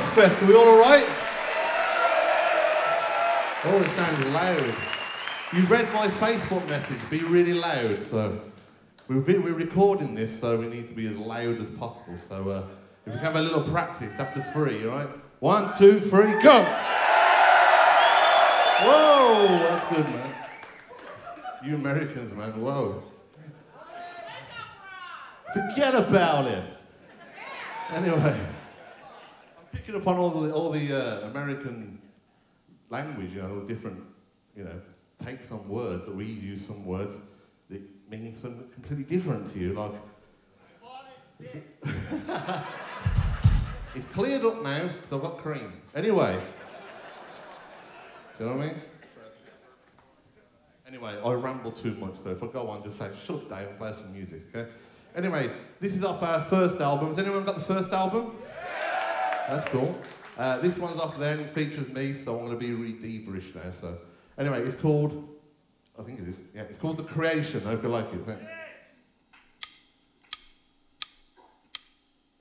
Ozfest, are we all alright? Oh, it sounds loud. You read my Facebook message, be really loud, so we're recording this, so we need to be as loud as possible. So if we can have a little practice after 3, all right? 1, 2, 3, go! Whoa, that's good, man. You Americans, man, whoa. Forget about it. Anyway, I'm picking up on all the American language, you know, the different, you know, takes on words that we use some words that mean something completely different to you, like. It's cleared up now because I've got cream. Anyway, do you know what I mean? Anyway, I ramble too much, so if I go on, just say shut down, play some music, okay? Anyway, this is off our first album. Has anyone got the first album? Yeah. That's cool. This one's off there and it features me, so I'm going to be really diva-ish now. So, anyway, it's called, I think it is, yeah, it's called The Creation. I hope you like it. Thanks.